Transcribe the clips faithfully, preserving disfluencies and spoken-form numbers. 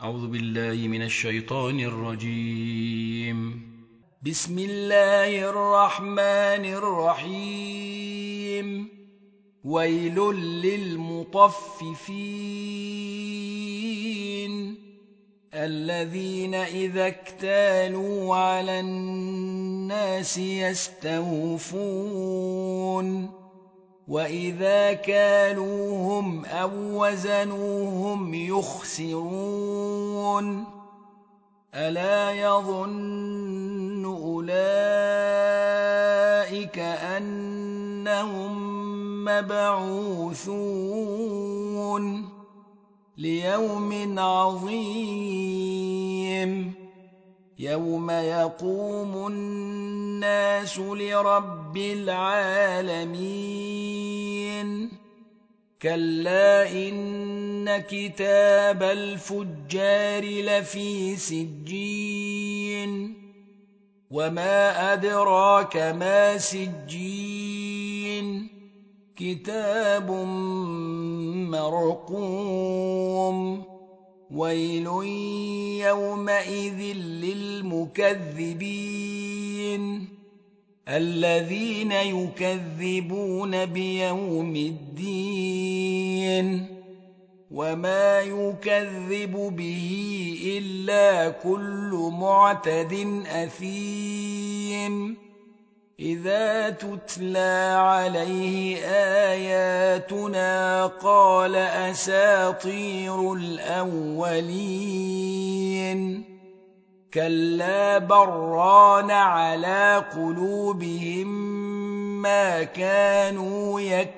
أعوذ بالله من الشيطان الرجيم. بسم الله الرحمن الرحيم. ويل للمطففين الذين إذا اكتالوا على الناس يستوفون وإذا كالوهم أو وزنوهم يخسرون ألا يظن أولئك أنهم مبعوثون ليوم عظيم يوم يقوم الناس لرب العالمين كلا إن كتاب الفجار لفي سجين وما أدراك ما سجين كتاب مرقوم ويل يومئذ للمكذبين الذين يكذبون بيوم الدين وما يكذب به إلا كل معتد أثيم إذا تتلى عليه آياتنا قال أساطير الأولين كلا بران على قلوبهم ما كانوا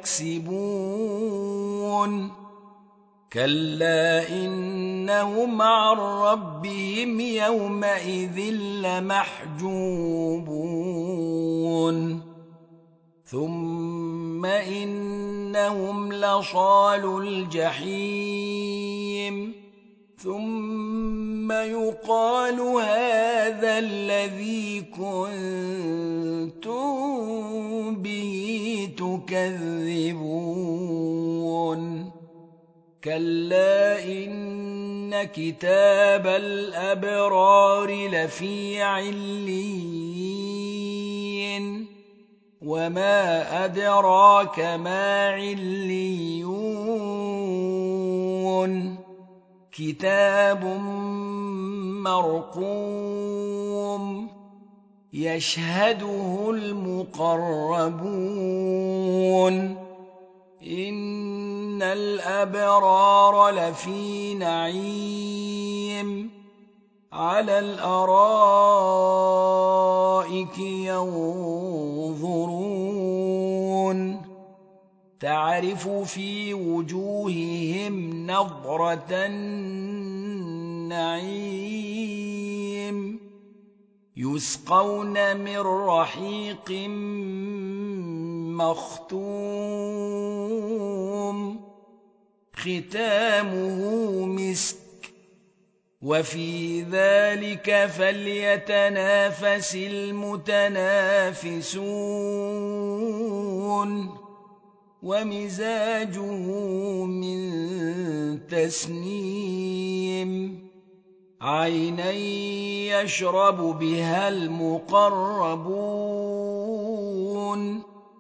يكسبون كلا إنهم عن ربهم يومئذ لمحجوبون ثم إنهم لصالو الجحيم ثم يقال هذا الذي كنتم به تكذبون كلا إن كتاب الأبرار لفي عليين وما أدراك ما عليون كتاب مرقوم يشهده المقربون إن الأبرار لفي نعيم على الأرائك ينظرون تعرف في وجوههم نضرة النعيم يسقون من رحيق مختوم ختامه مسك وفي ذلك فليتنافس المتنافسون ومزاجه من تسنيم عينا يشرب بها المقربون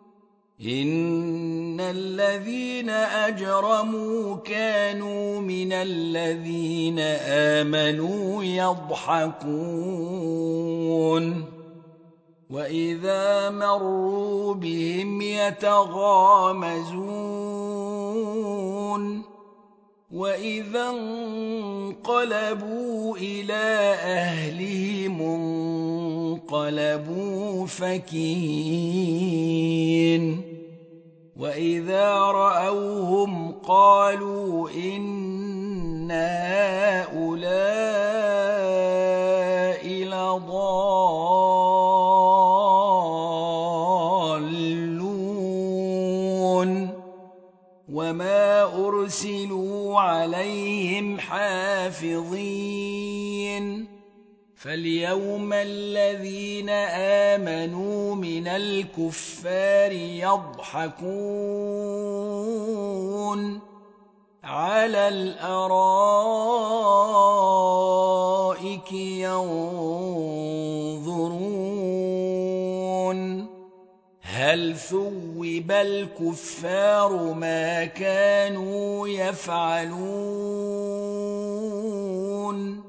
إن الذين أجرموا كانوا من الذين آمنوا يضحكون وإذا مروا بهم يتغامزون وإذا انقلبوا إلى أهلهم انقلبوا فكهين وإذا رأوهم قالوا إن هؤلاء لضالون وما أرسلوا عليهم حافظين فاليوم الذين آمنوا من الكفار يضحكون على الأرائك الأرائك ينظرون هل ثوب الكفار ما كانوا يفعلون